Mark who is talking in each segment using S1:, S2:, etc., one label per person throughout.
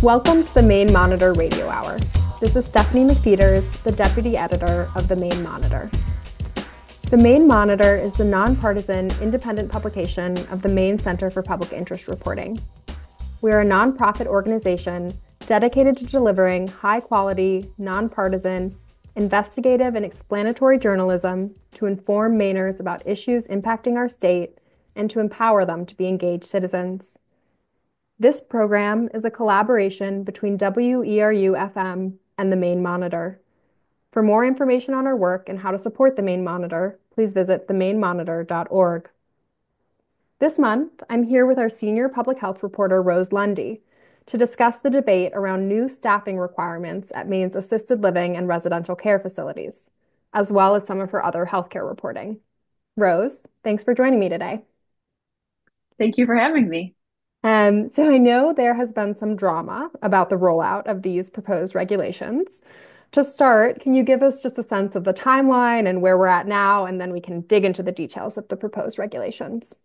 S1: Welcome to the Maine Monitor Radio Hour. This is Stephanie McPeters, the Deputy Editor of the Maine Monitor. The Maine Monitor is the nonpartisan, independent publication of the Maine Center for Public Interest Reporting. We are a nonprofit organization dedicated to delivering high-quality, nonpartisan, investigative, and explanatory journalism to inform Mainers about issues impacting our state and to empower them to be engaged citizens. This program is a collaboration between WERU-FM and the Maine Monitor. For more information on our work and how to support the Maine Monitor, please visit themainemonitor.org. This month, I'm here with our senior public health reporter, Rose Lundy, to discuss the debate around new staffing requirements at Maine's assisted living and residential care facilities, as well as some of her other healthcare reporting. Rose, thanks for joining me today.
S2: Thank you for having me.
S1: So I know there has been some drama about the rollout of these proposed regulations. To start, can you give us just a sense of the timeline and where we're at now, and then we can dig into the details of the proposed regulations?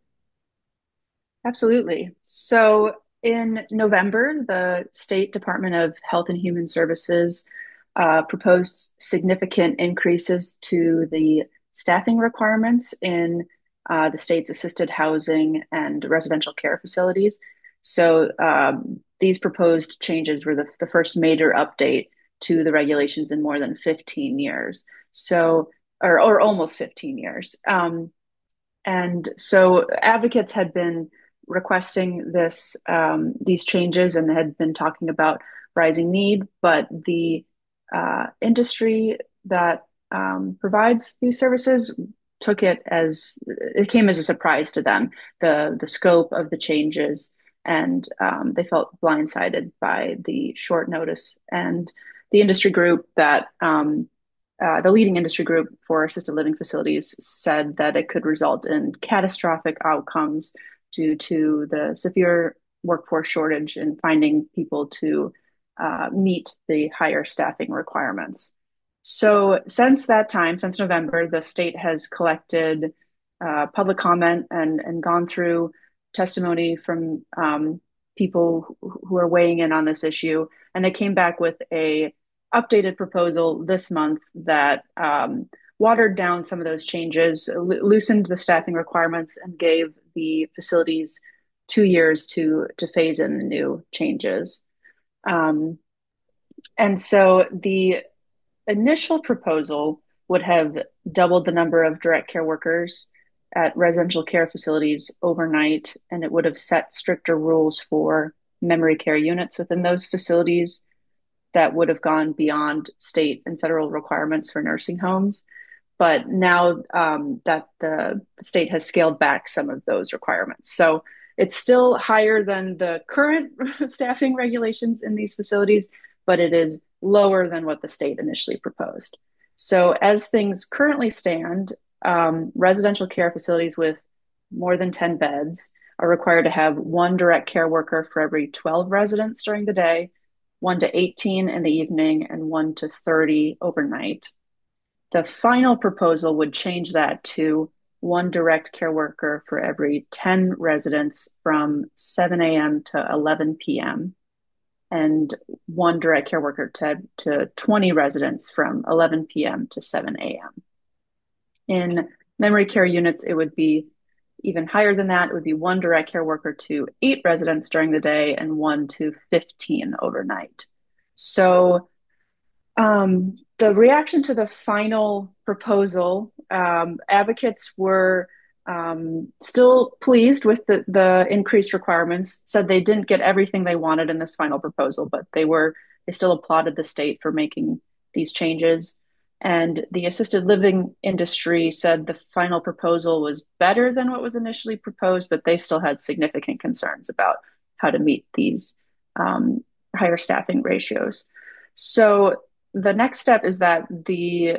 S2: Absolutely. So in November, the State Department of Health and Human Services proposed significant increases to the staffing requirements in the state's assisted housing and residential care facilities. So these proposed changes were the first major update to the regulations in more than 15 years. So, or almost 15 years. And so advocates had been requesting these changes and had been talking about rising need, but the industry that provides these services it came as a surprise to them, the scope of the changes, and they felt blindsided by the short notice. And the industry group the leading industry group for assisted living facilities said that it could result in catastrophic outcomes due to the severe workforce shortage and finding people to meet the higher staffing requirements. So since that time, since November, the state has collected public comment and gone through testimony from people who are weighing in on this issue. And they came back with a updated proposal this month that watered down some of those changes, loosened the staffing requirements, and gave the facilities 2 years to phase in the new changes. And so the initial proposal would have doubled the number of direct care workers at residential care facilities overnight, and it would have set stricter rules for memory care units within those facilities that would have gone beyond state and federal requirements for nursing homes. But now that the state has scaled back some of those requirements. So it's still higher than the current staffing regulations in these facilities, but it is lower than what the state initially proposed. So as things currently stand, residential care facilities with more than 10 beds are required to have one direct care worker for every 12 residents during the day, 1 to 18 in the evening, and 1 to 30 overnight. The final proposal would change that to one direct care worker for every 10 residents from 7 a.m. to 11 p.m. and one direct care worker to 20 residents from 11 p.m. to 7 a.m. In memory care units, it would be even higher than that. It would be one direct care worker to 8 residents during the day and 1 to 15 overnight. So the reaction to the final proposal, advocates were still pleased with the increased requirements, said they didn't get everything they wanted in this final proposal, but they still applauded the state for making these changes. And the assisted living industry said the final proposal was better than what was initially proposed, but they still had significant concerns about how to meet these higher staffing ratios. So the next step is that the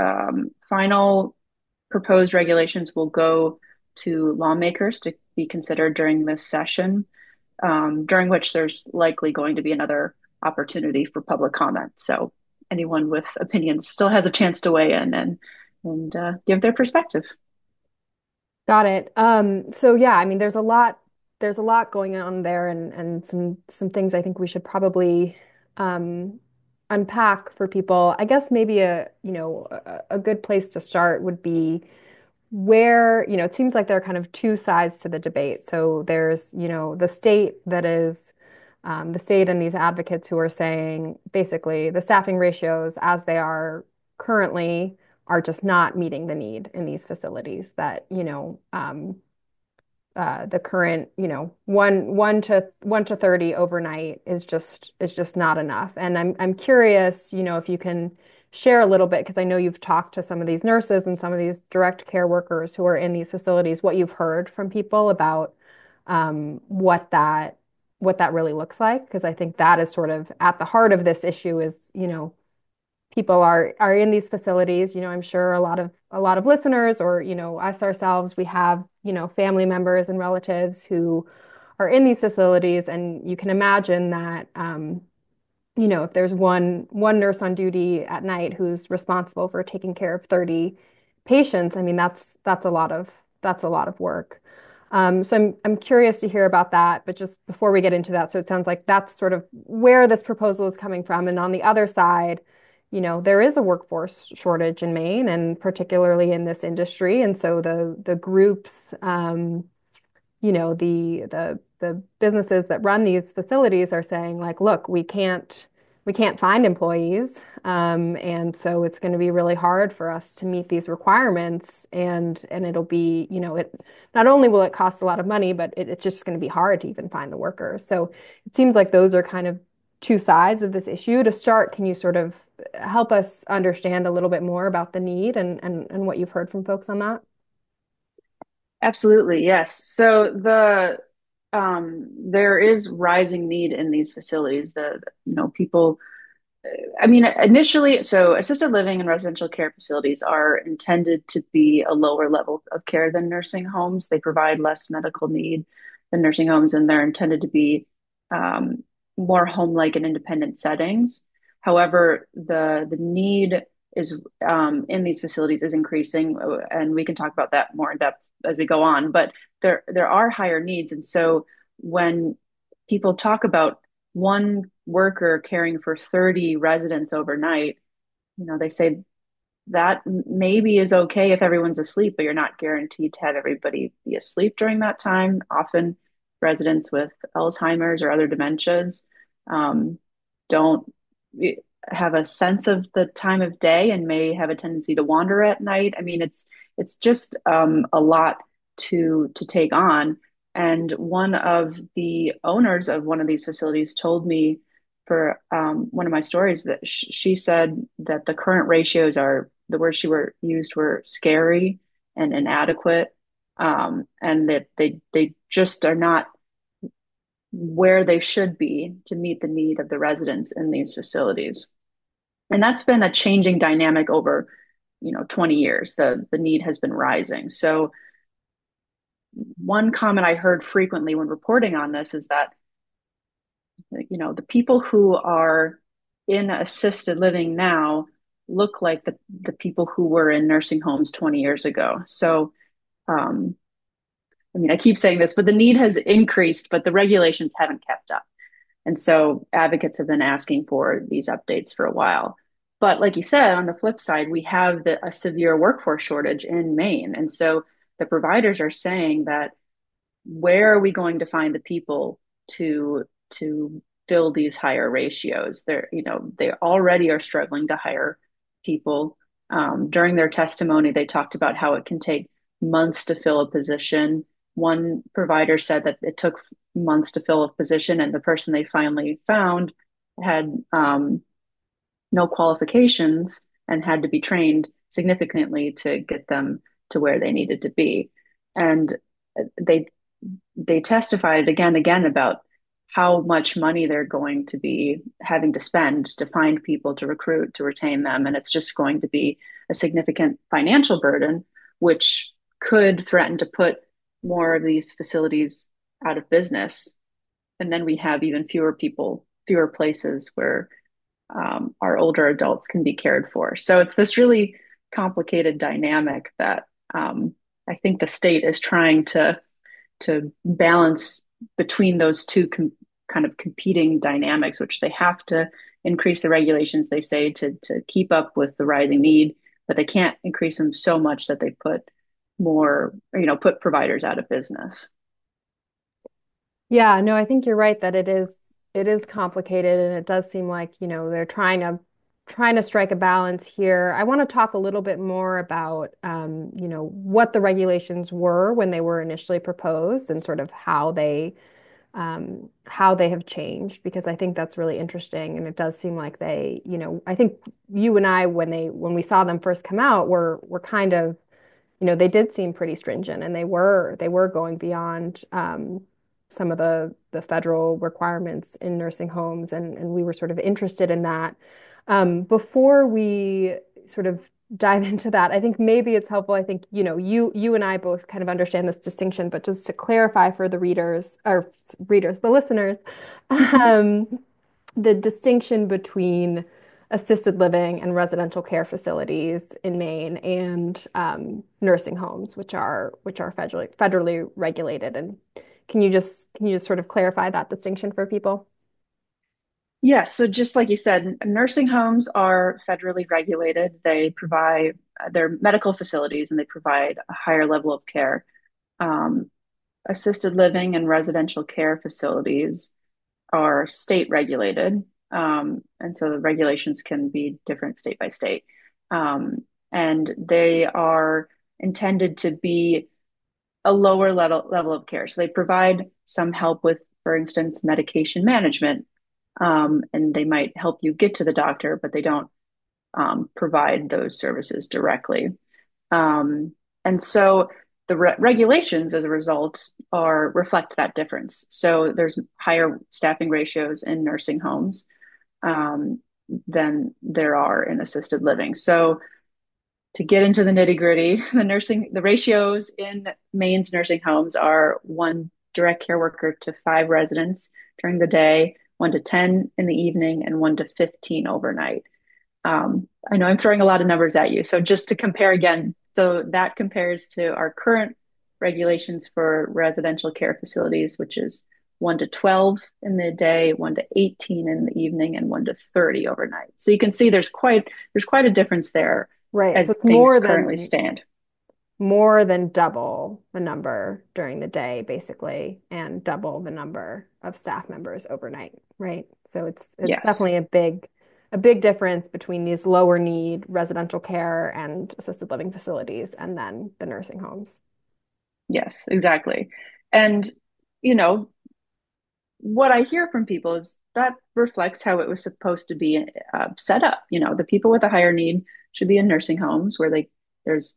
S2: final proposed regulations will go to lawmakers to be considered during this session, during which there's likely going to be another opportunity for public comment. So anyone with opinions still has a chance to weigh in and give their perspective.
S1: Got it. So yeah, I mean, there's a lot there's a lot going on there, and some things I think we should probably um, unpack for people. I guess maybe a good place to start would be where, it seems like there are kind of two sides to the debate. So there's, the state that is the state and these advocates who are saying basically the staffing ratios as they are currently are just not meeting the need in these facilities that, the current, one to 30 overnight is just not enough. And I'm curious, if you can share a little bit, because I know you've talked to some of these nurses and some of these direct care workers who are in these facilities, what you've heard from people about what that really looks like. Because I think that is sort of at the heart of this issue is, people are in these facilities. I'm sure a lot of listeners or, us ourselves, we have, family members and relatives who are in these facilities, and you can imagine that if there's one nurse on duty at night who's responsible for taking care of 30 patients, I mean that's a lot of work. So I'm curious to hear about that, but just before we get into that, so it sounds like that's sort of where this proposal is coming from. And on the other side, there is a workforce shortage in Maine, and particularly in this industry. And so the groups, the businesses that run these facilities are saying like, look, we can't find employees, and so it's going to be really hard for us to meet these requirements, and it'll be, it not only will it cost a lot of money, but it's just going to be hard to even find the workers. So it seems like those are kind of two sides of this issue. To start, can you sort of help us understand a little bit more about the need and what you've heard from folks on that?
S2: Absolutely, yes. So there is rising need in these facilities. People, I mean, initially, so assisted living and residential care facilities are intended to be a lower level of care than nursing homes. They provide less medical need than nursing homes, and they're intended to be um, more home-like and independent settings. However, the need is in these facilities is increasing, and we can talk about that more in depth as we go on. But there are higher needs, and so when people talk about one worker caring for 30 residents overnight, they say that maybe is okay if everyone's asleep, but you're not guaranteed to have everybody be asleep during that time. Often, residents with Alzheimer's or other dementias don't have a sense of the time of day and may have a tendency to wander at night. I mean, it's just a lot to take on. And one of the owners of one of these facilities told me for one of my stories that she said that the current ratios are the words she were used were scary and inadequate, and that they just are not where they should be to meet the need of the residents in these facilities. And that's been a changing dynamic over 20 years. The need has been rising. So one comment I heard frequently when reporting on this is that the people who are in assisted living now look like the people who were in nursing homes 20 years ago. So, I mean, I keep saying this, but the need has increased, but the regulations haven't kept up. And so advocates have been asking for these updates for a while. But like you said, on the flip side, we have a severe workforce shortage in Maine. And so the providers are saying that where are we going to find the people to fill these higher ratios? They already are struggling to hire people. During their testimony, they talked about how it can take months to fill a position. One provider said that it took months to fill a position, and the person they finally found had no qualifications and had to be trained significantly to get them to where they needed to be. And they they testified again and again about how much money they're going to be having to spend to find people to recruit, to retain them. And it's just going to be a significant financial burden, which could threaten to put more of these facilities out of business. And then we have even fewer people, fewer places where our older adults can be cared for. So it's this really complicated dynamic that I think the state is trying to balance between those two kind of competing dynamics, which they have to increase the regulations, they say, to keep up with the rising need, but they can't increase them so much that they put more, put providers out of business.
S1: Yeah, no, I think you're right that it is complicated and it does seem like, they're trying to strike a balance here. I want to talk a little bit more about what the regulations were when they were initially proposed and sort of how they have changed because I think that's really interesting and it does seem like I think you and I when we saw them first come out were kind of they did seem pretty stringent and they were going beyond some of the federal requirements in nursing homes and we were sort of interested in that. Before we sort of dive into that, I think maybe it's helpful. I think, you and I both kind of understand this distinction, but just to clarify for the the listeners, um, the distinction between assisted living and residential care facilities in Maine and nursing homes, which are federally regulated. And can you just sort of clarify that distinction for people?
S2: Yes, so just like you said, nursing homes are federally regulated. They provide they're medical facilities and they provide a higher level of care. Um, Assisted living and residential care facilities are state regulated. And so the regulations can be different state by state. And they are intended to be a lower level of care. So they provide some help with, for instance, medication management. And they might help you get to the doctor, but they don't provide those services directly. And so the regulations as a result are reflect that difference. So there's higher staffing ratios in nursing homes um, than there are in assisted living. So to get into the nitty gritty, the ratios in Maine's nursing homes are one direct care worker to five residents during the day, 1 to 10 in the evening, and 1 to 15 overnight. I know I'm throwing a lot of numbers at you. So just to compare again, so that compares to our current regulations for residential care facilities, which is 1 to 12 in the day, 1 to 18 in the evening, and 1 to 30 overnight. So you can see there's quite a difference there
S1: Right. So
S2: as
S1: it's
S2: things
S1: more
S2: currently
S1: than
S2: stand.
S1: more than double the number during the day, basically, and double the number of staff members overnight, right? So it's
S2: Yes.
S1: definitely a big difference between these lower need residential care and assisted living facilities and then the nursing homes.
S2: Yes, exactly. And you know, what I hear from people is that reflects how it was supposed to be set up. The people with a higher need should be in nursing homes where there's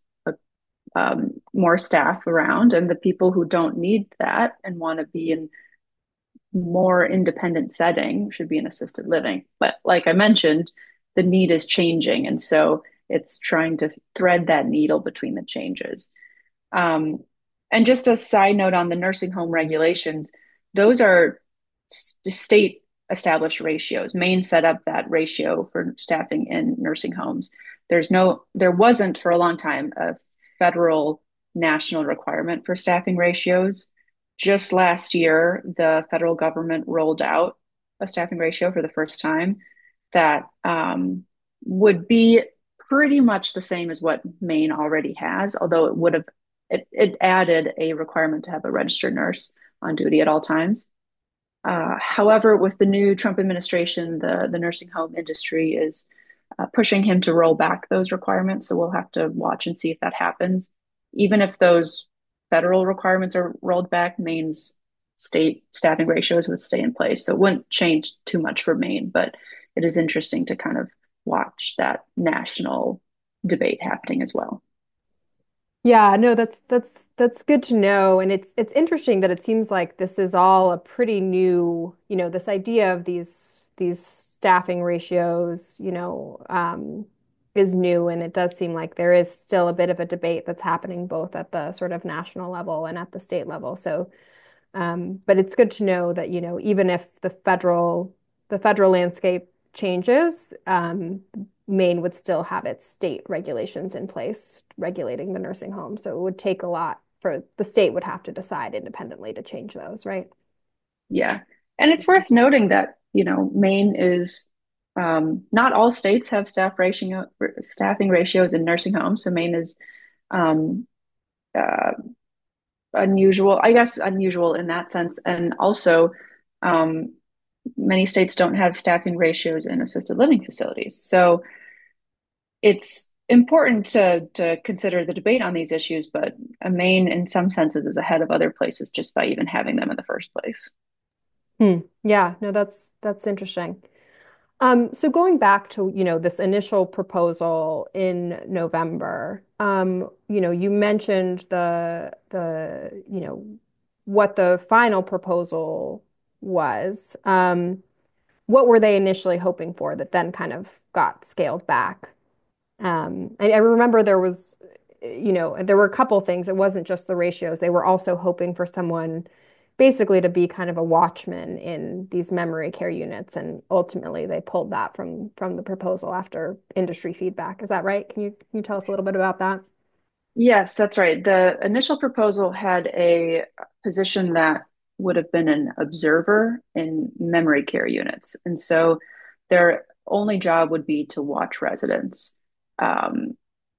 S2: more staff around, and the people who don't need that and want to be in more independent setting should be in assisted living. But like I mentioned, the need is changing, and so it's trying to thread that needle between the changes. Um, and just a side note on the nursing home regulations, those are state established ratios. Maine set up that ratio for staffing in nursing homes. There wasn't for a long time a federal national requirement for staffing ratios. Just last year, the federal government rolled out a staffing ratio for the first time that would be pretty much the same as what Maine already has, although it added a requirement to have a registered nurse on duty at all times. However, with the new Trump administration, the nursing home industry is pushing him to roll back those requirements. So we'll have to watch and see if that happens. Even if those federal requirements are rolled back, Maine's state staffing ratios would stay in place. So it wouldn't change too much for Maine, but it is interesting to kind of watch that national debate happening as well.
S1: Yeah, no, that's good to know. And it's interesting that it seems like this is all a pretty new, this idea of these staffing ratios, is new. And it does seem like there is still a bit of a debate that's happening both at the sort of national level and at the state level. So but it's good to know that, even if the federal landscape changes, Maine would still have its state regulations in place regulating the nursing home. So it would take a lot for the state would have to decide independently to change those, right?
S2: Yeah. And it's worth noting that, Maine is not all states have staffing ratios in nursing homes. So Maine is um, uh, unusual, I guess, unusual in that sense. And also, um, many states don't have staffing ratios in assisted living facilities. So it's important to consider the debate on these issues, but Maine, in some senses, is ahead of other places just by even having them in the first place.
S1: Hmm. Yeah, no, that's interesting. So going back to, this initial proposal in November, you mentioned what the final proposal was. What were they initially hoping for that then kind of got scaled back? I remember there were a couple things. It wasn't just the ratios. They were also hoping for someone basically to be kind of a watchman in these memory care units. And ultimately they pulled that from the proposal after industry feedback. Is that right? Can you tell us a little bit about that?
S2: Yes, that's right. The initial proposal had a position that would have been an observer in memory care units. And so their only job would be to watch residents. Um,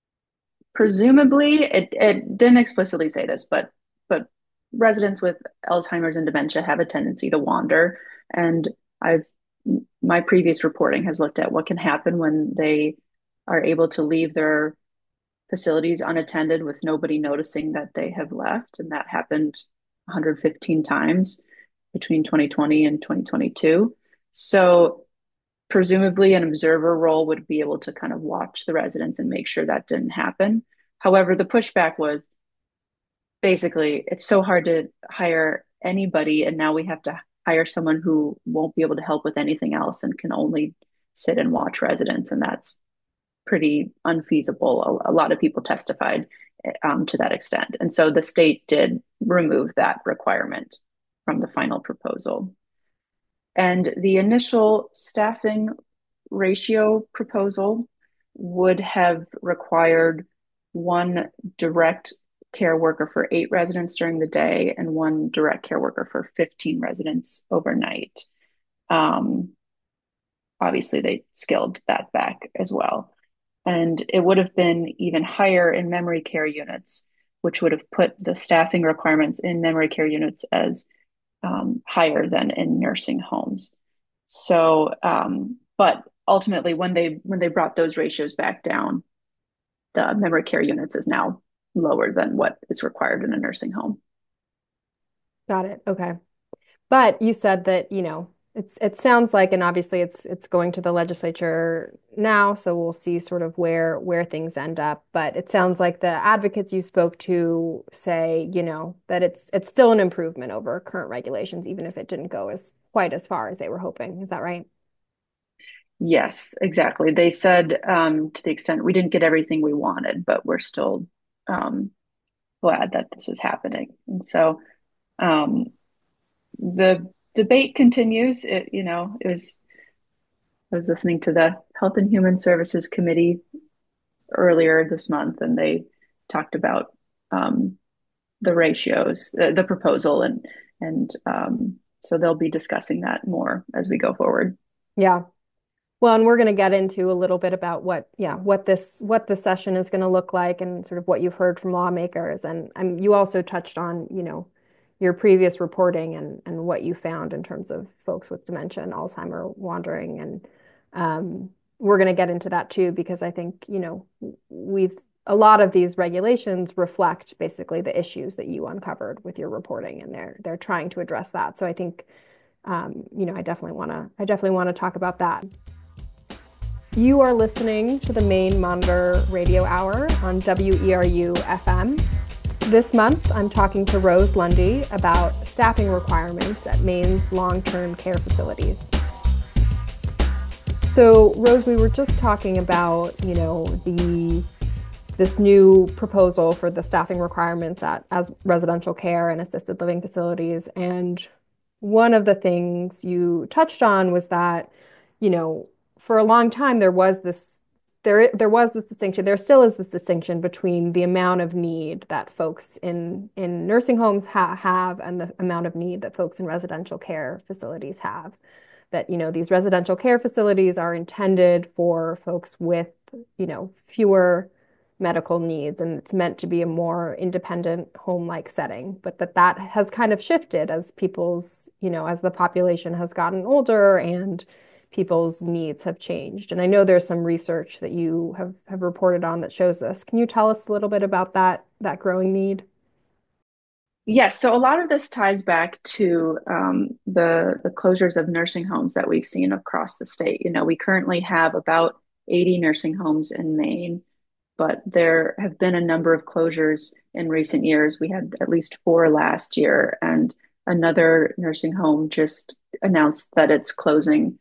S2: Presumably, it didn't explicitly say this, but residents with Alzheimer's and dementia have a tendency to wander. And I've my previous reporting has looked at what can happen when they are able to leave their facilities unattended with nobody noticing that they have left. And that happened 115 times between 2020 and 2022. So presumably an observer role would be able to kind of watch the residents and make sure that didn't happen. However, the pushback was basically it's so hard to hire anybody, and now we have to hire someone who won't be able to help with anything else and can only sit and watch residents, and that's pretty unfeasible. A lot of people testified to that extent. And so the state did remove that requirement from the final proposal. And the initial staffing ratio proposal would have required one direct care worker for 8 residents during the day and one direct care worker for 15 residents overnight. Um, Obviously, they scaled that back as well. And it would have been even higher in memory care units, which would have put the staffing requirements in memory care units as higher than in nursing homes. So, but ultimately, when they brought those ratios back down, the memory care units is now lower than what is required in a nursing home.
S1: Got it. Okay. But you said that, it sounds like, and obviously it's going to the legislature now, so we'll see sort of where things end up. But it sounds like the advocates you spoke to say, that it's still an improvement over current regulations, even if it didn't go as quite as far as they were hoping. Is that right?
S2: Yes, exactly. They said to the extent we didn't get everything we wanted, but we're still um, glad that this is happening. And so um, the debate continues. I was listening to the Health and Human Services Committee earlier this month, and they talked about um, the ratios, the proposal, and so they'll be discussing that more as we go forward.
S1: Yeah. Well, and we're going to get into a little bit about what the session is going to look like and sort of what you've heard from lawmakers. And you also touched on, your previous reporting and what you found in terms of folks with dementia and Alzheimer wandering. And we're going to get into that too, because I think, we've a lot of these regulations reflect basically the issues that you uncovered with your reporting, and they're trying to address that. So I think, I definitely want to talk about that. You are listening to the Maine Monitor Radio Hour on WERU FM. This month, I'm talking to Rose Lundy about staffing requirements at Maine's long-term care facilities. So, Rose, we were just talking about, this new proposal for the staffing requirements as residential care and assisted living facilities. And one of the things you touched on was that, for a long time there was there was this distinction. There still is this distinction between the amount of need that folks in nursing homes have and the amount of need that folks in residential care facilities have. That, these residential care facilities are intended for folks with, fewer medical needs, and it's meant to be a more independent home-like setting. But that has kind of shifted as as the population has gotten older and people's needs have changed. And I know there's some research that you have reported on that shows this. Can you tell us a little bit about that growing need?
S2: Yes, so a lot of this ties back to the closures of nursing homes that we've seen across the state. We currently have about 80 nursing homes in Maine, but there have been a number of closures in recent years. We had at least four last year, and another nursing home just announced that it's closing.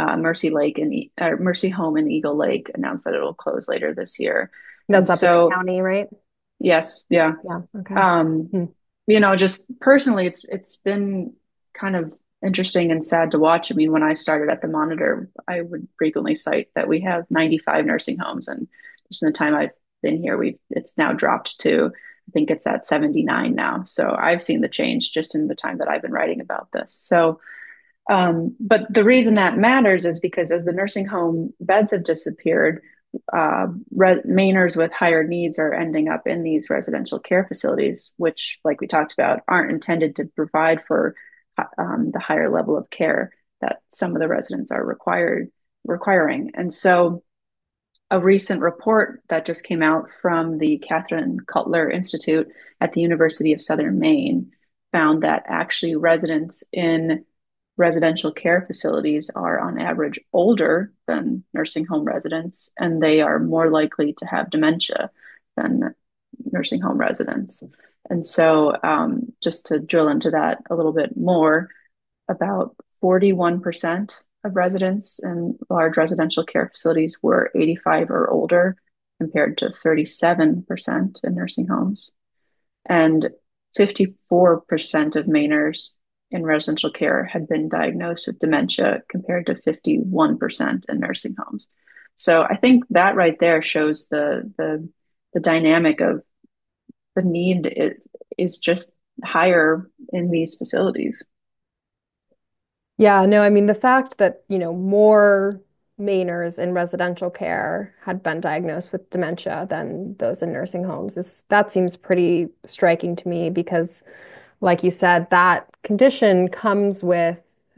S2: Mercy Home in Eagle Lake announced that it'll close later this year. And
S1: That's up in the
S2: so,
S1: county, right?
S2: yes, yeah.
S1: Yeah. Okay.
S2: Um,
S1: Hmm.
S2: just personally, it's been kind of interesting and sad to watch. I mean, when I started at the Monitor, I would frequently cite that we have 95 nursing homes, and just in the time I've been here, we it's now dropped to, I think it's at 79 now. So I've seen the change just in the time that I've been writing about this. So, but the reason that matters is because as the nursing home beds have disappeared, Mainers with higher needs are ending up in these residential care facilities, which, like we talked about, aren't intended to provide for the higher level of care that some of the residents are requiring. And so, a recent report that just came out from the Catherine Cutler Institute at the University of Southern Maine found that actually residents in residential care facilities are on average older than nursing home residents, and they are more likely to have dementia than nursing home residents. And so, just to drill into that a little bit more, about 41% of residents in large residential care facilities were 85 or older, compared to 37% in nursing homes. And 54% of Mainers in residential care had been diagnosed with dementia, compared to 51% in nursing homes. So I think that right there shows the dynamic of the need is just higher in these facilities.
S1: Yeah, no, I mean, the fact that, more Mainers in residential care had been diagnosed with dementia than those in nursing homes that seems pretty striking to me because, like you said, that condition comes with,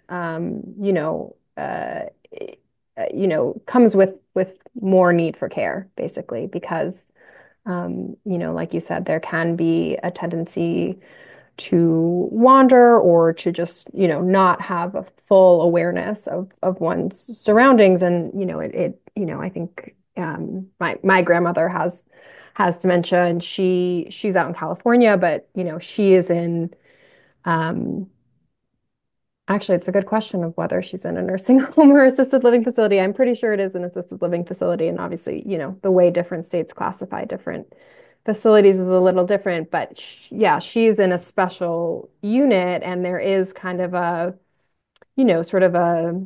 S1: comes with more need for care, basically, because, like you said, there can be a tendency to wander or to just, not have a full awareness of one's surroundings. And, I think my grandmother has dementia and she's out in California, but she is in um actually it's a good question of whether she's in a nursing home or assisted living facility. I'm pretty sure it is an assisted living facility. And obviously, the way different states classify different facilities is a little different, but yeah, she's in a special unit and there is kind of sort of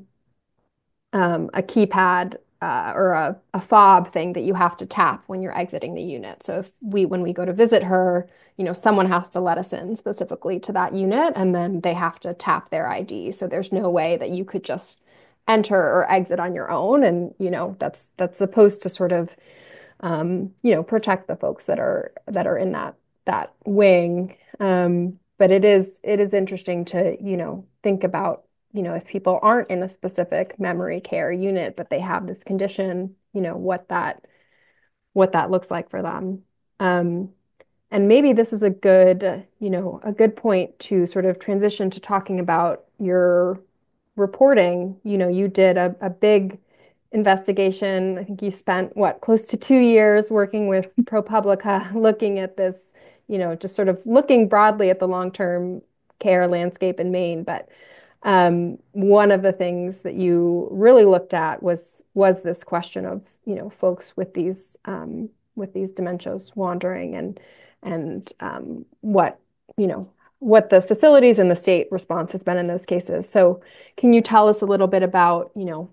S1: a keypad or a fob thing that you have to tap when you're exiting the unit. So when we go to visit her, someone has to let us in specifically to that unit, and then they have to tap their ID. So there's no way that you could just enter or exit on your own. And, that's supposed to sort of protect the folks that are in that wing. But it is interesting to, think about, if people aren't in a specific memory care unit, but they have this condition, what that looks like for them. Um, and maybe this is a good point to sort of transition to talking about your reporting. You did a big investigation. I think you spent close to 2 years working with ProPublica, looking at this, just sort of looking broadly at the long-term care landscape in Maine. But one of the things that you really looked at was this question of, folks with these dementias wandering and what the facilities and the state response has been in those cases. So can you tell us a little bit about,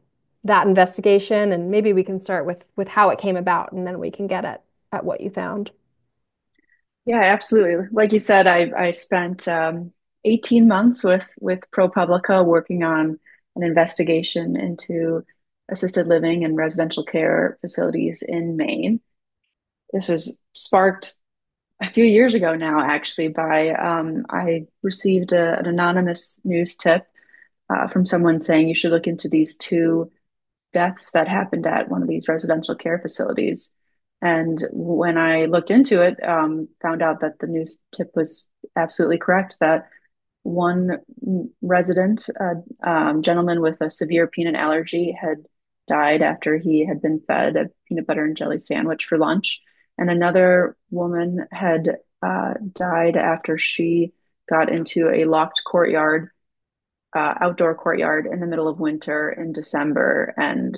S1: that investigation, and maybe we can start with how it came about, and then we can get at what you found.
S2: Yeah, absolutely. Like you said, I spent 18 months with ProPublica working on an investigation into assisted living and residential care facilities in Maine. This was sparked a few years ago now, actually, by I received an anonymous news tip from someone saying you should look into these two deaths that happened at one of these residential care facilities. And when I looked into it, found out that the news tip was absolutely correct, that one resident, a gentleman with a severe peanut allergy, had died after he had been fed a peanut butter and jelly sandwich for lunch. And another woman had died after she got into a locked courtyard, outdoor courtyard in the middle of winter in December. And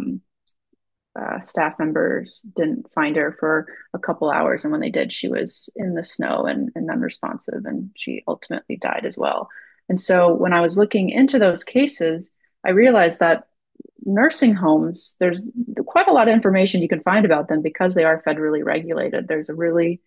S2: staff members didn't find her for a couple hours. And when they did, she was in the snow and unresponsive, and she ultimately died as well. And so when I was looking into those cases, I realized that nursing homes, there's quite a lot of information you can find about them because they are federally regulated. There's a really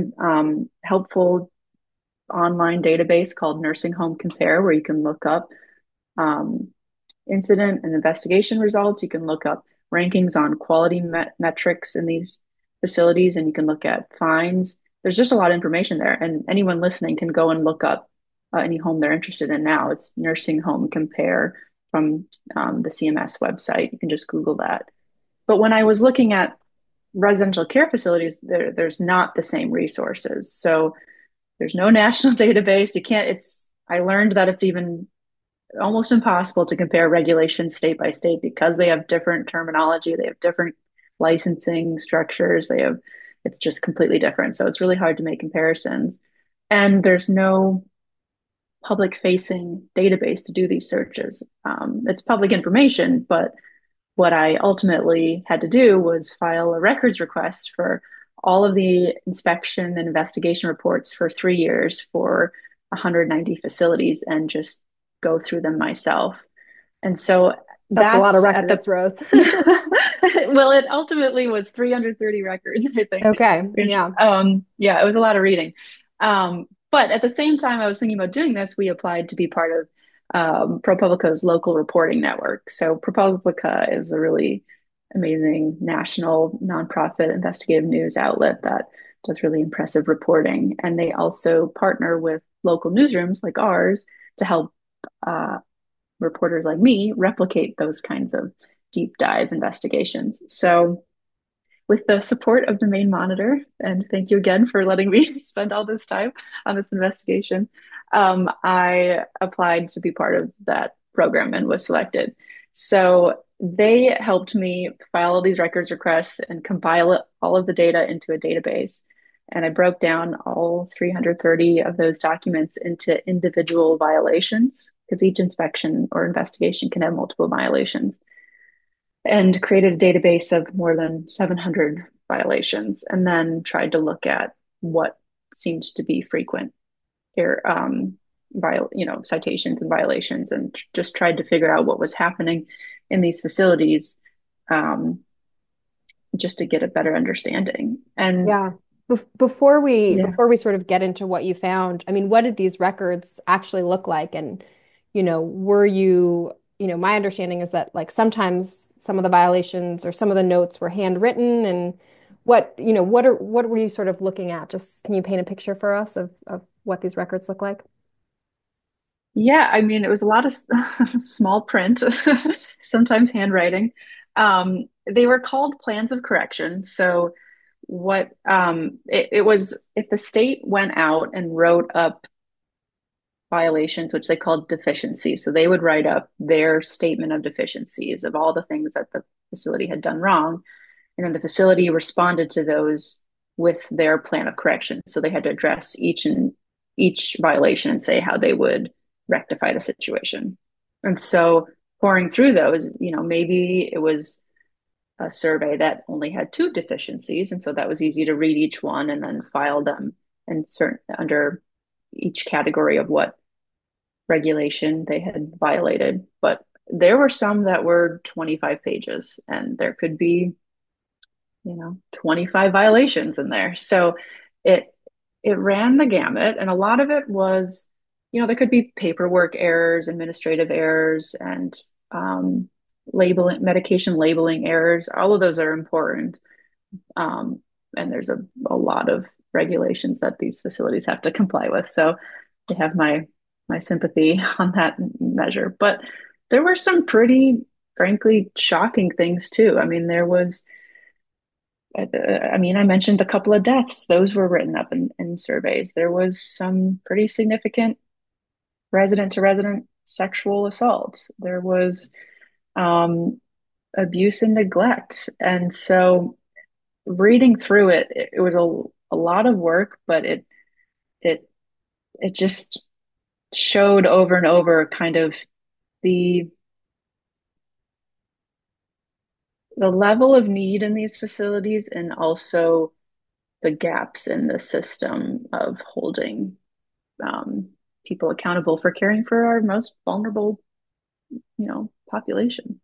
S2: helpful online database called Nursing Home Compare, where you can look up um, incident and investigation results. You can look up rankings on quality metrics in these facilities, and you can look at fines. There's just a lot of information there, and anyone listening can go and look up any home they're interested in now. It's Nursing Home Compare from the CMS website. You can just Google that. But when I was looking at residential care facilities, there's not the same resources. So there's no national database. You can't, I learned that it's even almost impossible to compare regulations state by state because they have different terminology, they have different licensing structures, it's just completely different. So it's really hard to make comparisons. And there's no public facing database to do these searches. It's public information, but what I ultimately had to do was file a records request for all of the inspection and investigation reports for 3 years for 190 facilities and just go through them myself. And so
S1: That's a lot of
S2: that's at the
S1: records, Rose.
S2: well, it ultimately was 330 records, I think.
S1: Okay,
S2: Which,
S1: yeah.
S2: yeah, it was a lot of reading. But at the same time I was thinking about doing this, we applied to be part of ProPublica's local reporting network. So ProPublica is a really amazing national nonprofit investigative news outlet that does really impressive reporting. And they also partner with local newsrooms like ours to help uh, reporters like me replicate those kinds of deep dive investigations. So with the support of the Maine Monitor, and thank you again for letting me spend all this time on this investigation, I applied to be part of that program and was selected. So they helped me file all these records requests and compile all of the data into a database. And I broke down all 330 of those documents into individual violations because each inspection or investigation can have multiple violations, and created a database of more than 700 violations, and then tried to look at what seemed to be frequent here, citations and violations, and just tried to figure out what was happening in these facilities, um, just to get a better understanding. And
S1: Yeah. Before we
S2: yeah,
S1: before we sort of get into what you found, I mean, what did these records actually look like? And, were you, my understanding is that like sometimes some of the violations or some of the notes were handwritten, and what were you sort of looking at? Just can you paint a picture for us of what these records look like?
S2: yeah, I mean, it was a lot of small print, sometimes handwriting. They were called plans of correction. So it was if the state went out and wrote up violations, which they called deficiencies. So they would write up their statement of deficiencies of all the things that the facility had done wrong. And then the facility responded to those with their plan of correction. So they had to address each violation and say how they would rectify the situation. And so pouring through those, maybe it was a survey that only had two deficiencies. And so that was easy to read each one and then file them and certain under each category of what regulation they had violated. But there were some that were 25 pages, and there could be, 25 violations in there. So it it ran the gamut, and a lot of it was, there could be paperwork errors, administrative errors, and um, medication labeling errors. All of those are important. Um, and there's a lot of regulations that these facilities have to comply with. So they have my sympathy on that measure. But there were some pretty, frankly, shocking things too. I mean, I mentioned a couple of deaths. Those were written up in surveys. There was some pretty significant resident to resident sexual assault. There was um, abuse and neglect. And so reading through it was a lot of work, but it it just showed over and over kind of the the level of need in these facilities, and also the gaps in the system of holding um, people accountable for caring for our most vulnerable, population.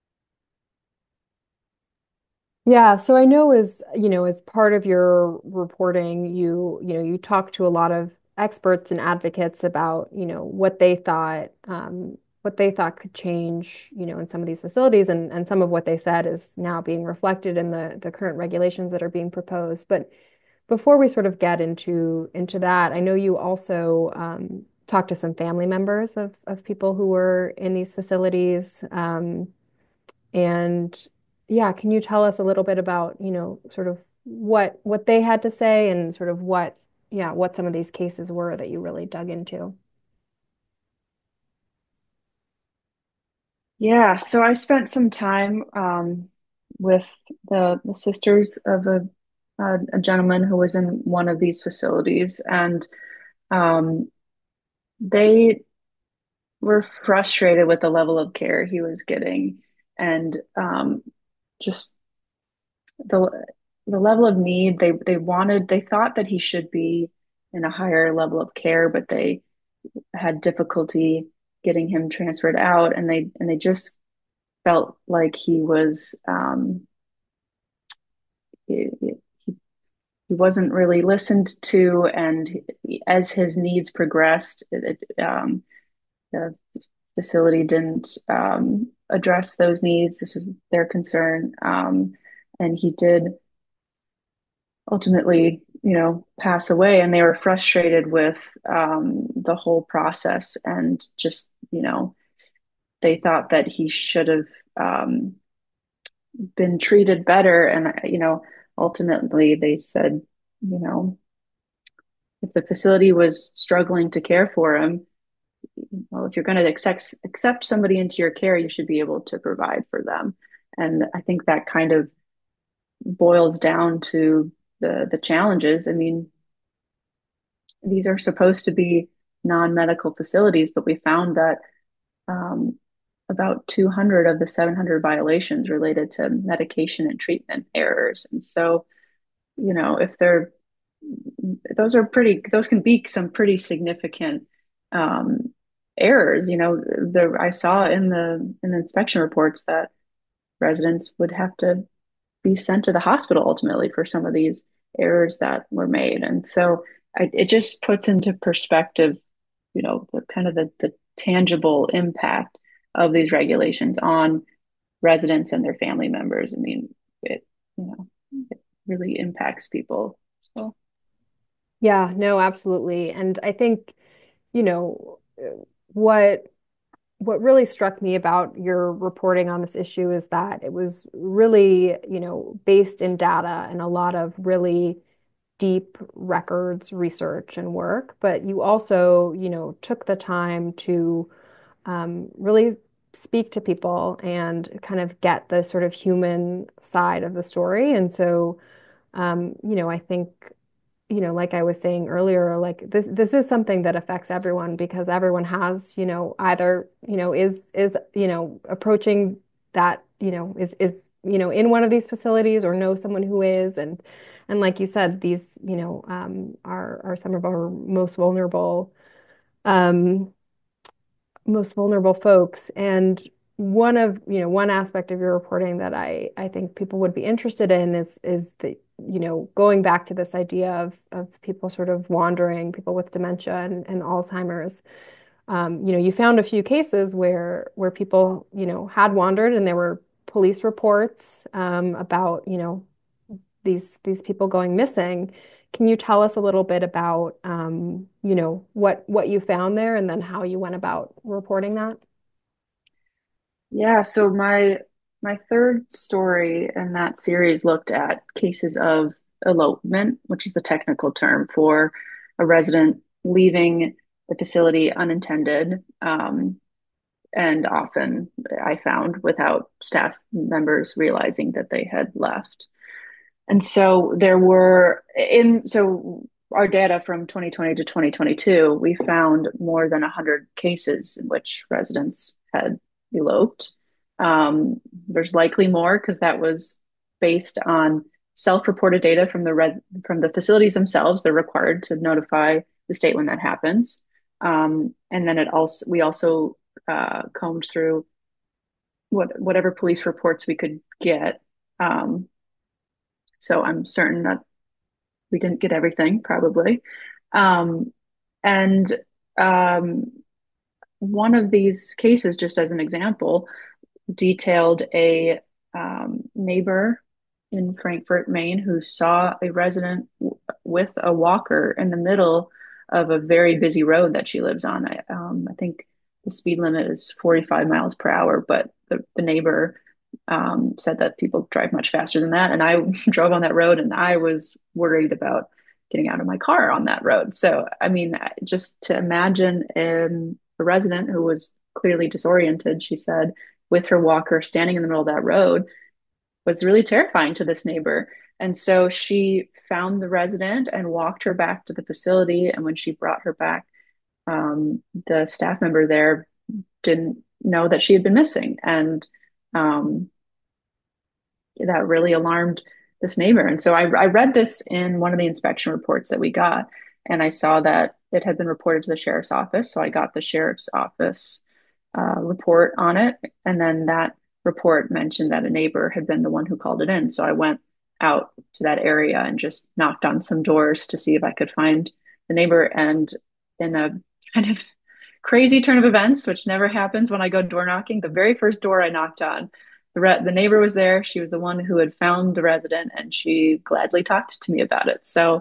S1: Yeah, so I know as part of your reporting, you talked to a lot of experts and advocates about, what they thought could change, in some of these facilities, and some of what they said is now being reflected in the current regulations that are being proposed. But before we sort of get into that, I know you also talked to some family members of people who were in these facilities. And yeah, can you tell us a little bit about, sort of what they had to say and sort of what some of these cases were that you really dug into?
S2: Yeah, so I spent some time with the sisters of a gentleman who was in one of these facilities, and um, they were frustrated with the level of care he was getting, and just the the level of need. They thought that he should be in a higher level of care, but they had difficulty getting him transferred out, and they just felt like he was he, he wasn't really listened to, and as his needs progressed, the facility didn't address those needs. This is their concern, and he did ultimately, pass away. And they were frustrated with the whole process, and just, they thought that he should have been treated better. And, ultimately they said, you know, if the facility was struggling to care for him, well, if you're going to accept somebody into your care, you should be able to provide for them. And I think that kind of boils down to the challenges. I mean, these are supposed to be non-medical facilities, but we found that um, about 200 of the 700 violations related to medication and treatment errors. And so, if they're those can be some pretty significant um, errors. I saw in the inspection reports that residents would have to be sent to the hospital ultimately for some of these errors that were made. And so it just puts into perspective, the kind of the tangible impact of these regulations on residents and their family members. I mean, it really impacts people. So,
S1: Yeah, no, absolutely. And I think, you know, what what really struck me about your reporting on this issue is that it was really, based in data and a lot of really deep records research and work, but you also, took the time to really speak to people and kind of get the sort of human side of the story. And so, I think, like I was saying earlier, like this is something that affects everyone because everyone has, either, is, approaching that, in one of these facilities or know someone who is. And like you said, these, are some of our um, most vulnerable folks. And one aspect of your reporting that I think people would be interested in is the, going back to this idea of people sort of wandering, people with dementia and Alzheimer's. You found a few cases where people, had wandered and there were police reports about, these people going missing. Can you tell us a little bit about, what you found there and then how you went about reporting that?
S2: Yeah, so my third story in that series looked at cases of elopement, which is the technical term for a resident leaving the facility unintended, and often I found without staff members realizing that they had left. And so there were in so our data from 2020 to 2022, we found more than 100 cases in which residents had eloped. There's likely more because that was based on self-reported data from from the facilities themselves. They're required to notify the state when that happens. And then we also combed through whatever police reports we could get. Um, so I'm certain that we didn't get everything, probably. Um, and um, One of these cases, just as an example, detailed a neighbor in Frankfort, Maine, who saw a resident with a walker in the middle of a very busy road that she lives on. I think the speed limit is 45 miles per hour, but the neighbor said that people drive much faster than that. And I drove on that road and I was worried about getting out of my car on that road. So, I mean, just to imagine a resident who was clearly disoriented, she said, with her walker standing in the middle of that road was really terrifying to this neighbor. And so she found the resident and walked her back to the facility. And when she brought her back, the staff member there didn't know that she had been missing. And um, that really alarmed this neighbor. And so I read this in one of the inspection reports that we got, and I saw that it had been reported to the sheriff's office. So I got the sheriff's office report on it. And then that report mentioned that a neighbor had been the one who called it in. So I went out to that area and just knocked on some doors to see if I could find the neighbor. And in a kind of crazy turn of events, which never happens when I go door knocking, the very first door I knocked on, the neighbor was there. She was the one who had found the resident, and she gladly talked to me about it. So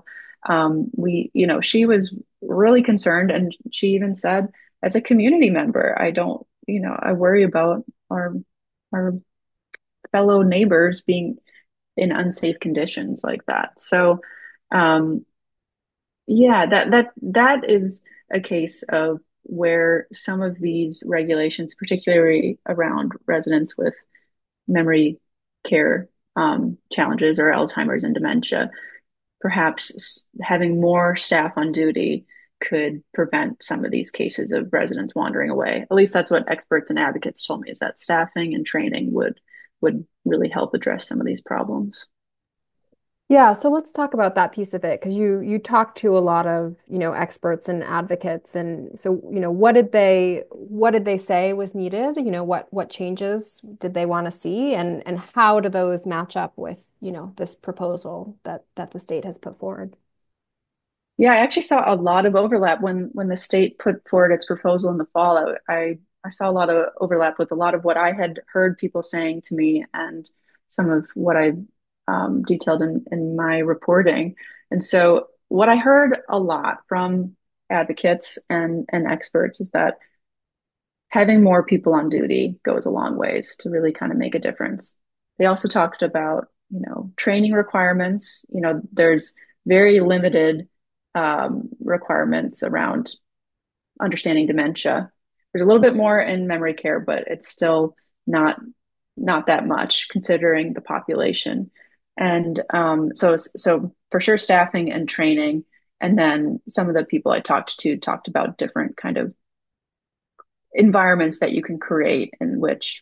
S2: she was really concerned, and she even said, as a community member, I don't, I worry about our fellow neighbors being in unsafe conditions like that. So, um, yeah, that is a case of where some of these regulations, particularly around residents with memory care challenges or Alzheimer's and dementia, perhaps having more staff on duty could prevent some of these cases of residents wandering away. At least that's what experts and advocates told me, is that staffing and training would really help address some of these problems.
S1: Yeah, so let's talk about that piece of it because you talked to a lot of, experts and advocates, and so, what did they say was needed? What changes did they want to see, and how do those match up with, this proposal that the state has put forward?
S2: Yeah, I actually saw a lot of overlap when the state put forward its proposal in the fall. I saw a lot of overlap with a lot of what I had heard people saying to me and some of what I detailed in my reporting. And so, what I heard a lot from advocates and experts is that having more people on duty goes a long ways to really kind of make a difference. They also talked about, training requirements. There's very limited requirements around understanding dementia. There's a little bit more in memory care, but it's still not not that much considering the population. And so for sure, staffing and training. And then some of the people I talked to talked about different kind of environments that you can create in which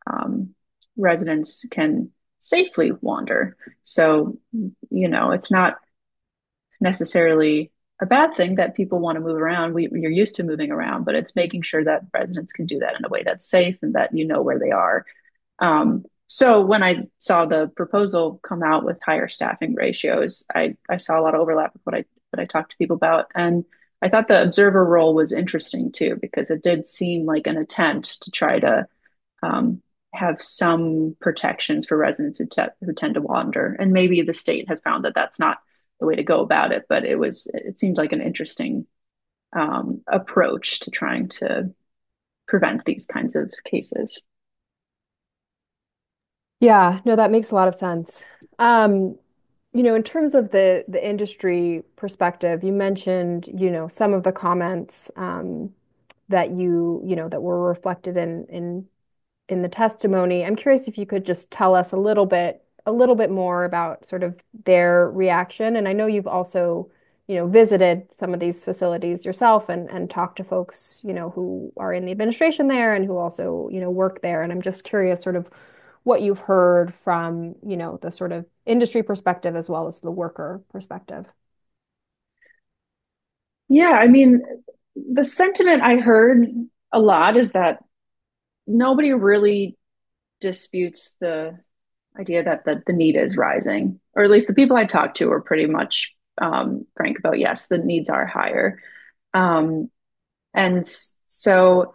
S2: residents can safely wander. So, it's not necessarily a bad thing that people want to move around. You're used to moving around, but it's making sure that residents can do that in a way that's safe and that you know where they are. So when I saw the proposal come out with higher staffing ratios, I saw a lot of overlap with what I talked to people about, and I thought the observer role was interesting too because it did seem like an attempt to try to um, have some protections for residents who tend to wander. And maybe the state has found that that's not the way to go about it, but it seemed like an interesting approach to trying to prevent these kinds of cases.
S1: Yeah, no, that makes a lot of sense. Um, in terms of the industry perspective, you mentioned, some of the comments that that were reflected in the testimony. I'm curious if you could just tell us a little bit more about sort of their reaction. And I know you've also, visited some of these facilities yourself and talked to folks, who are in the administration there and who also, work there. And I'm just curious sort of what you've heard from, the sort of industry perspective as well as the worker perspective.
S2: Yeah, I mean, the sentiment I heard a lot is that nobody really disputes the idea that the need is rising, or at least the people I talked to were pretty much frank about yes, the needs are higher. Um, and so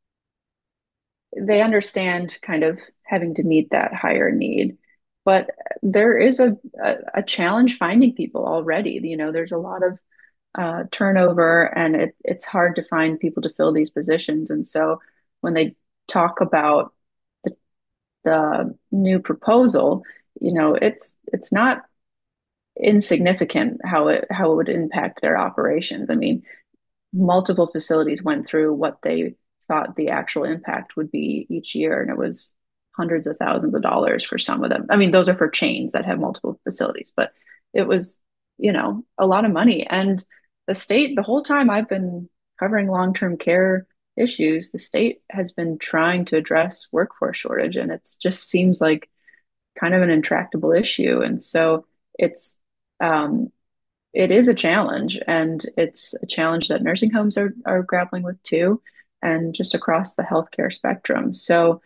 S2: they understand kind of having to meet that higher need. But there is a challenge finding people already. There's a lot of turnover, and it's hard to find people to fill these positions. And so when they talk about the, the new proposal, it's not insignificant how it would impact their operations. I mean, multiple facilities went through what they thought the actual impact would be each year, and it was hundreds of thousands of dollars for some of them. I mean, those are for chains that have multiple facilities, but it was, a lot of money. And the state, the whole time I've been covering long-term care issues, the state has been trying to address workforce shortage, and it just seems like kind of an intractable issue. And so it's um, it is a challenge, and it's a challenge that nursing homes are grappling with too, and just across the healthcare spectrum. So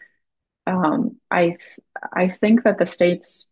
S2: I think that the state's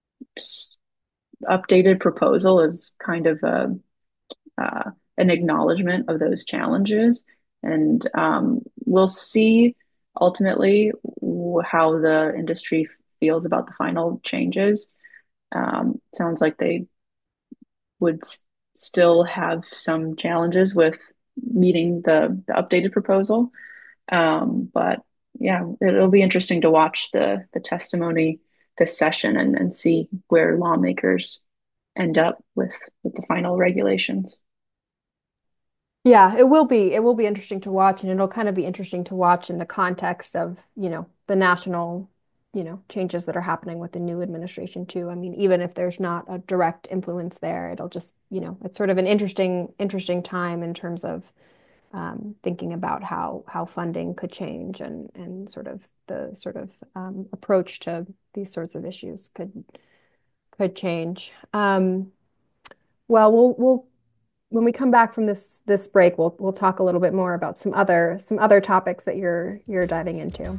S2: updated proposal is kind of an acknowledgement of those challenges, and we'll see ultimately how the industry feels about the final changes. Sounds like they would still have some challenges with meeting the updated proposal. But yeah, it'll be interesting to watch the testimony this session and see where lawmakers end up with the final regulations.
S1: Yeah, it will be interesting to watch, and it'll kind of be interesting to watch in the context of, the national, changes that are happening with the new administration too. I mean, even if there's not a direct influence there, it'll just, it's sort of an interesting time in terms of thinking about how funding could change and sort of the sort of approach to these sorts of issues could change. Well, we'll when we come back from this break, we'll talk a little bit more about some other topics that you're diving into.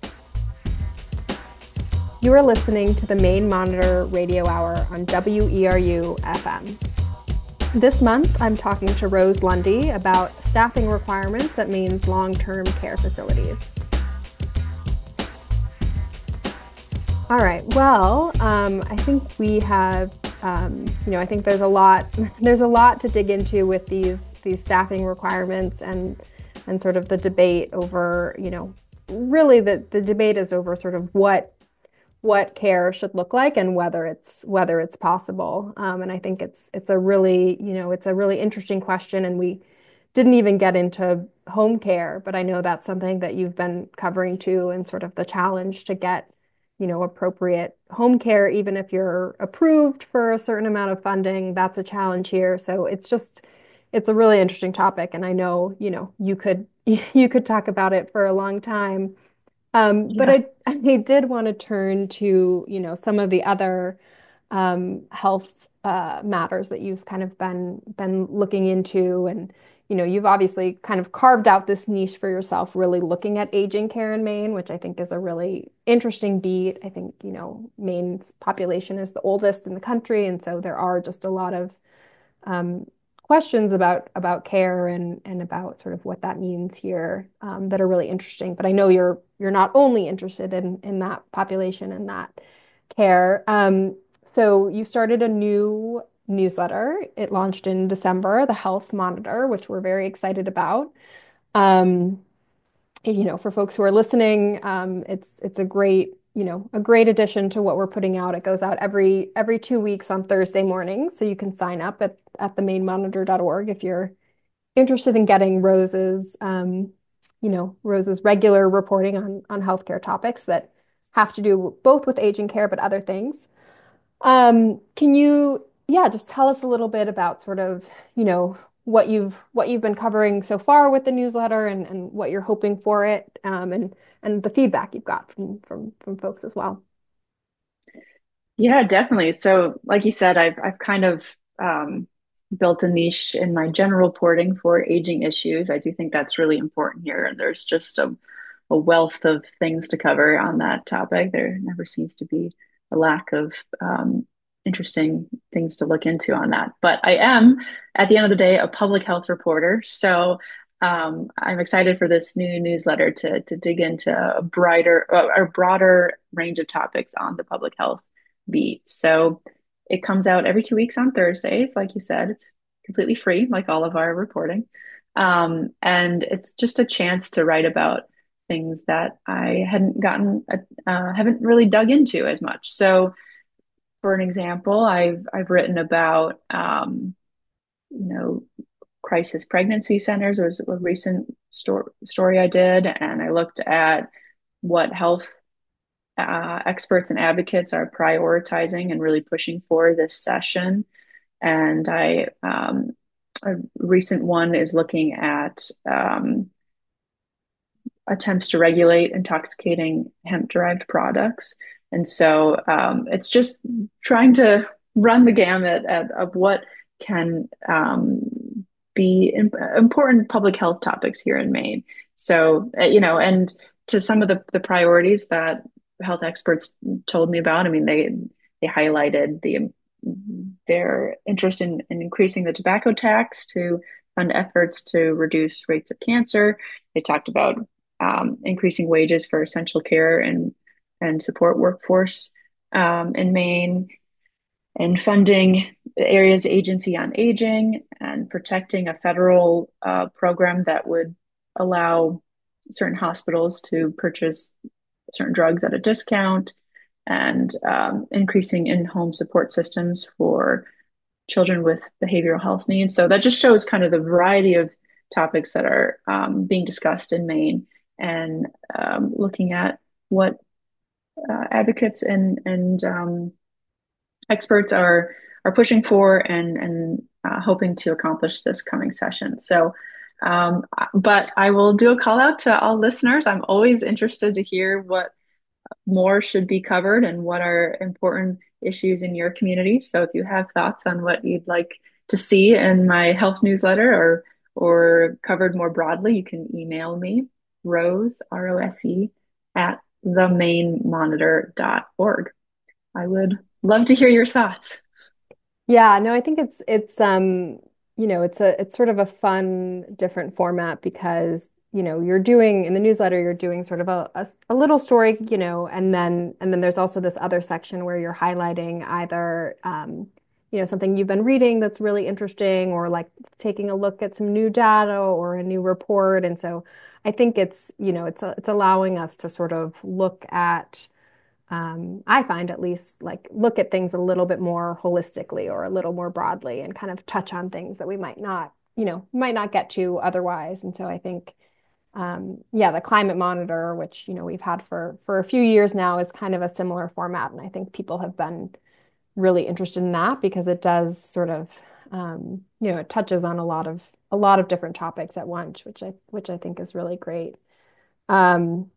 S1: You are listening to the Maine Monitor Radio Hour on WERU FM. This month, I'm talking to Rose Lundy about staffing requirements at Maine's long-term care facilities. All right. Well, I think we have, I think there's a lot, there's a lot to dig into with these staffing requirements and sort of the debate over, really the debate is over sort of what care should look like and whether it's possible. And I think it's a really, it's a really interesting question. And we didn't even get into home care, but I know that's something that you've been covering too, and sort of the challenge to get, appropriate home care, even if you're approved for a certain amount of funding, that's a challenge here. So it's a really interesting topic. And I know, you could you could talk about it for a long time. But
S2: Yeah.
S1: I did want to turn to, some of the other health matters that you've kind of been looking into, and you've obviously kind of carved out this niche for yourself, really looking at aging care in Maine, which I think is a really interesting beat. I think Maine's population is the oldest in the country, and so there are just a lot of um, questions about care and about sort of what that means here that are really interesting. But I know you're not only interested in that population and that care. So you started a new newsletter. It launched in December, the Health Monitor, which we're very excited about. Um, for folks who are listening, it's a great addition to what we're putting out. It goes out every 2 weeks on Thursday mornings, so you can sign up at themainmonitor.org if you're interested in getting Rose's regular reporting on healthcare topics that have to do both with aging care but other things. Can you, yeah, just tell us a little bit about sort of, what you've been covering so far with the newsletter and what you're hoping for it, and the feedback you've got from folks as well.
S2: Yeah, definitely. So, like you said, I've kind of built a niche in my general reporting for aging issues. I do think that's really important here, and there's just a wealth of things to cover on that topic. There never seems to be a lack of interesting things to look into on that. But I am, at the end of the day, a public health reporter, so I'm excited for this new newsletter to dig into a brighter or broader range of topics on the public health beat. So it comes out every 2 weeks on Thursdays. Like you said, it's completely free, like all of our reporting. And it's just a chance to write about things that I haven't really dug into as much. So, for an example, I've written about, you know, crisis pregnancy centers was a recent story I did, and I looked at what health experts and advocates are prioritizing and really pushing for this session. And a recent one is looking at attempts to regulate intoxicating hemp-derived products. And so it's just trying to run the gamut of what can be important public health topics here in Maine. So, and to some of the priorities that health experts told me about, I mean, they highlighted their interest in increasing the tobacco tax to fund efforts to reduce rates of cancer. They talked about increasing wages for essential care and support workforce in Maine, and funding the area's agency on aging, and protecting a federal program that would allow certain hospitals to purchase certain drugs at a discount, and increasing in-home support systems for children with behavioral health needs. So that just shows kind of the variety of topics that are being discussed in Maine, and looking at what advocates and experts are pushing for and hoping to accomplish this coming session. So, but I will do a call out to all listeners. I'm always interested to hear what more should be covered and what are important issues in your community. So if you have thoughts on what you'd like to see in my health newsletter, or covered more broadly, you can email me, Rose, Rose, at themainmonitor.org. I would love to hear your thoughts.
S1: Yeah, no, I think it's sort of a fun, different format because, you're doing in the newsletter, you're doing sort of a little story, and then there's also this other section where you're highlighting either something you've been reading that's really interesting, or like taking a look at some new data or a new report. And so I think it's allowing us to sort of look at I find at least like look at things a little bit more holistically or a little more broadly and kind of touch on things that we might not get to otherwise. And so I think, yeah, the climate monitor, which, we've had for a few years now, is kind of a similar format. And I think people have been really interested in that because it does sort of, it touches on a lot of different topics at once, which I think is really great. Um,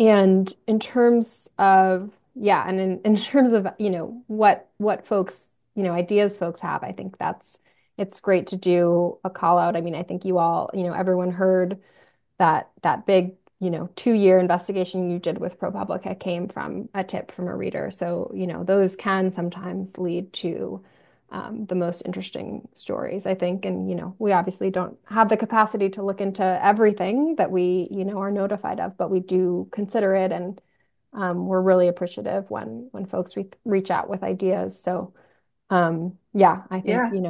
S1: and in terms of, yeah, and in terms of, what folks ideas folks have. I think it's great to do a call out. I mean, I think you all, everyone heard that big, 2-year investigation you did with ProPublica came from a tip from a reader. So, those can sometimes lead to the most interesting stories, I think. And, we obviously don't have the capacity to look into everything that we, are notified of, but we do consider it. And we're really appreciative when folks reach out with ideas. So, yeah, I think,
S2: Yeah.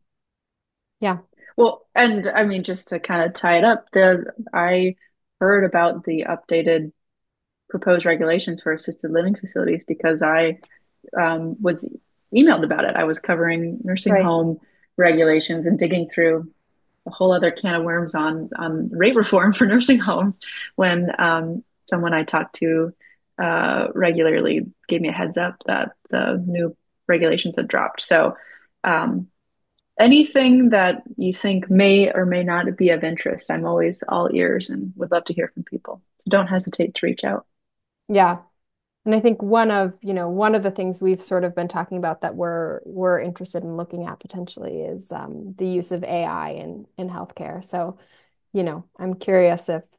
S1: yeah,
S2: Well, and I mean, just to kind of tie it up, the I heard about the updated proposed regulations for assisted living facilities because I was emailed about it. I was covering nursing
S1: right.
S2: home regulations and digging through a whole other can of worms on rate reform for nursing homes when someone I talked to regularly gave me a heads up that the new regulations had dropped. So um, anything that you think may or may not be of interest, I'm always all ears and would love to hear from people. So don't hesitate to reach out.
S1: Yeah. And I think one of the things we've sort of been talking about that we're interested in looking at potentially is the use of AI in healthcare. So, I'm curious if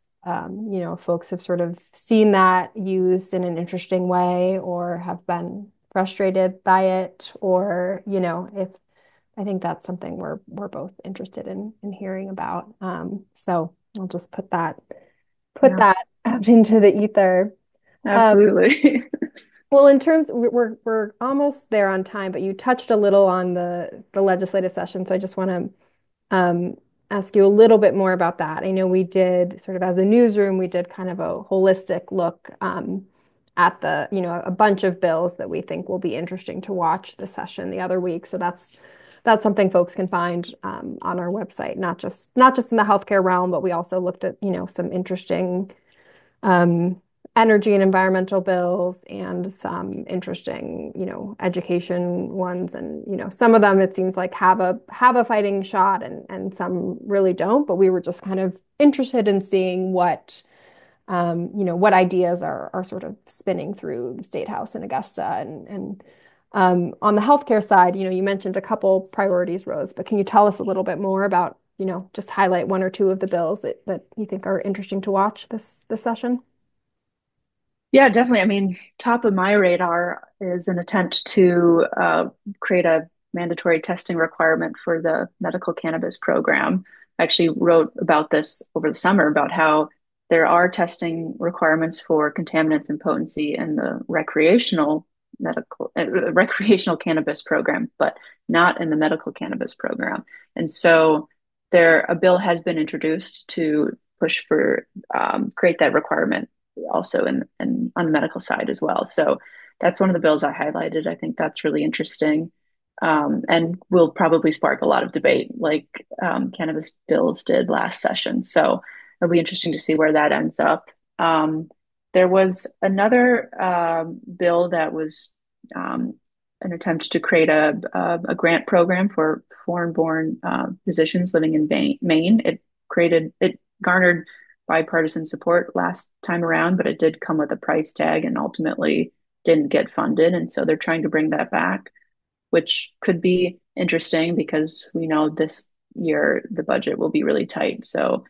S1: folks have sort of seen that used in an interesting way or have been frustrated by it, or, if I think that's something we're both interested in hearing about. So I'll just put
S2: Yeah,
S1: that out into the ether. Um,
S2: absolutely.
S1: well, in terms, we're almost there on time, but you touched a little on the legislative session, so I just want to ask you a little bit more about that. I know we did sort of as a newsroom, we did kind of a holistic look at a bunch of bills that we think will be interesting to watch the session the other week. So that's something folks can find on our website, not just in the healthcare realm, but we also looked at some interesting um, energy and environmental bills and some interesting, education ones. And, some of them it seems like have a fighting shot and some really don't. But we were just kind of interested in seeing what ideas are sort of spinning through the State House in Augusta. And on the healthcare side, you mentioned a couple priorities, Rose, but can you tell us a little bit more about, just highlight one or two of the bills that you think are interesting to watch this session?
S2: Yeah, definitely. I mean, top of my radar is an attempt to create a mandatory testing requirement for the medical cannabis program. I actually wrote about this over the summer about how there are testing requirements for contaminants and potency in the recreational cannabis program, but not in the medical cannabis program. And so a bill has been introduced to push for create that requirement also in on the medical side as well. So that's one of the bills I highlighted. I think that's really interesting, and will probably spark a lot of debate, like cannabis bills did last session. So it'll be interesting to see where that ends up. Um, there was another bill that was um, an attempt to create a grant program for foreign-born physicians living in Maine. It garnered bipartisan support last time around, but it did come with a price tag and ultimately didn't get funded. And so they're trying to bring that back, which could be interesting because we know this year the budget will be really tight. So,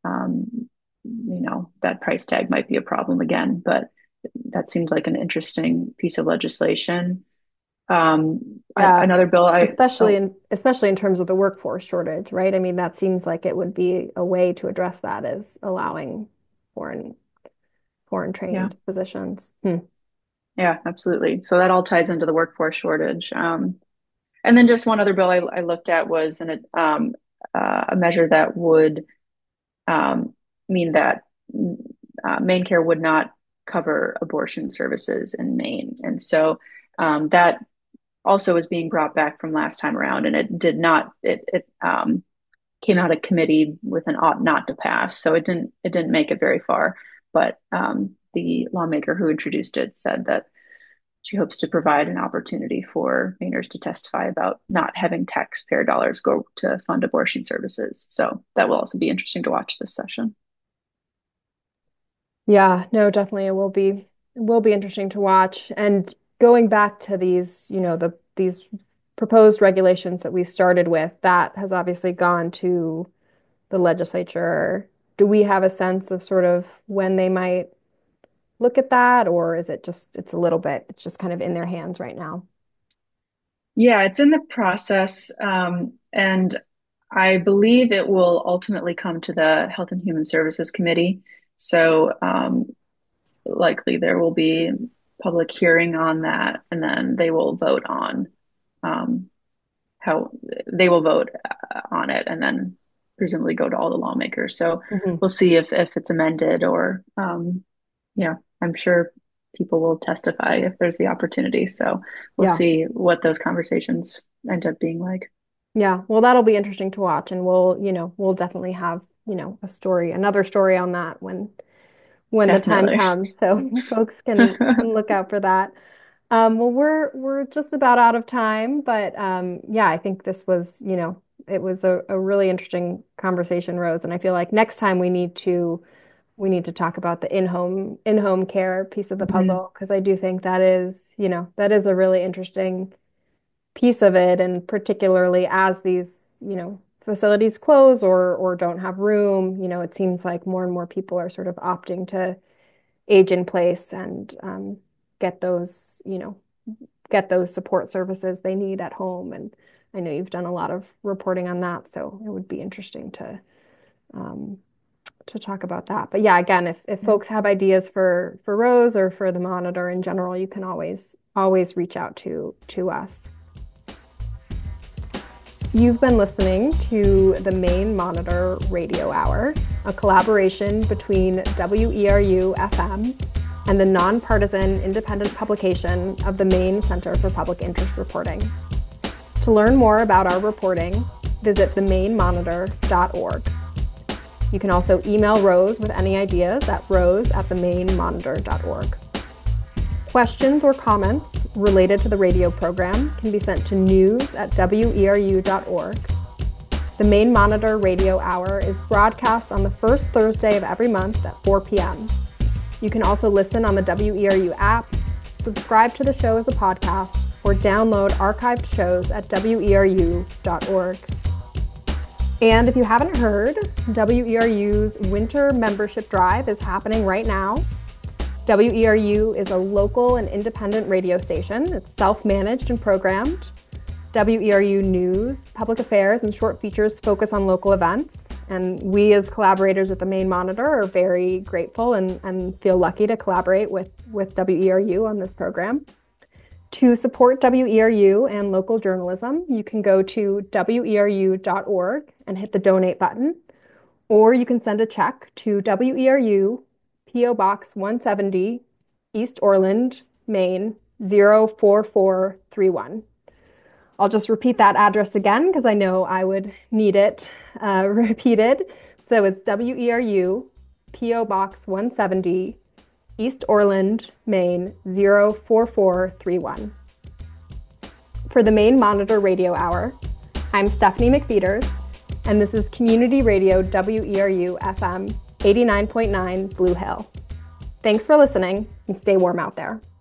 S2: that price tag might be a problem again, but that seems like an interesting piece of legislation.
S1: Yeah,
S2: Another bill
S1: especially in terms of the workforce shortage, right? I mean, that seems like it would be a way to address that is allowing foreign foreign
S2: yeah,
S1: trained physicians. Hmm.
S2: yeah, absolutely. So that all ties into the workforce shortage. And then just one other bill I looked at was a measure that would um, mean that MaineCare would not cover abortion services in Maine. And so that also is being brought back from last time around, and it did not. It came out of committee with an ought not to pass, so it didn't make it very far. But the lawmaker who introduced it said that she hopes to provide an opportunity for Mainers to testify about not having taxpayer dollars go to fund abortion services. So that will also be interesting to watch this session.
S1: Yeah, no, definitely it will be interesting to watch. And going back to these, these proposed regulations that we started with, that has obviously gone to the legislature. Do we have a sense of sort of when they might look at that, or is it just it's just kind of in their hands right now?
S2: Yeah, it's in the process, and I believe it will ultimately come to the Health and Human Services Committee. So likely there will be public hearing on that, and then they will vote on um, how they will vote on it, and then presumably go to all the lawmakers. So
S1: Mhm.
S2: we'll see if it's amended or yeah, I'm sure people will testify if there's the opportunity. So we'll
S1: Yeah.
S2: see what those conversations end up being like.
S1: Yeah. Well, that'll be interesting to watch, and we'll definitely have, another story on that when the time
S2: Definitely.
S1: comes. So folks can look out for that. Well, we're just about out of time, but yeah, I think this was, it was a really interesting conversation, Rose. And I feel like next time we need to talk about the in-home care piece of the
S2: Mhm.
S1: puzzle, because I do think that is a really interesting piece of it, and particularly as these, facilities close or don't have room, it seems like more and more people are sort of opting to age in place and get those, get those support services they need at home. And I know you've done a lot of reporting on that, so it would be interesting um, to talk about that. But yeah, again, if
S2: Yeah.
S1: folks have ideas for Rose or for the monitor in general, you can always reach out to us. You've been listening to the Maine Monitor Radio Hour, a collaboration between WERU FM and the nonpartisan independent publication of the Maine Center for Public Interest Reporting. To learn more about our reporting, visit themainmonitor.org. You can also email Rose with any ideas at rose@themainmonitor.org. Questions or comments related to the radio program can be sent to news@weru.org. The Maine Monitor Radio Hour is broadcast on the first Thursday of every month at 4 p.m. You can also listen on the WERU app, subscribe to the show as a podcast, or download archived shows at weru.org. And if you haven't heard, WERU's winter membership drive is happening right now. WERU is a local and independent radio station. It's self-managed and programmed. WERU news, public affairs, and short features focus on local events. And we as collaborators at the Maine Monitor are very grateful and feel lucky to collaborate with WERU on this program. To support WERU and local journalism, you can go to weru.org and hit the donate button, or you can send a check to WERU, P.O. Box 170, East Orland, Maine 04431. I'll just repeat that address again because I know I would need it repeated. So it's WERU, P.O. Box 170, East Orland, Maine 04431. For the Maine Monitor Radio Hour, I'm Stephanie McFeeters, and this is Community Radio WERU FM 89.9 Blue Hill. Thanks for listening, and stay warm out there.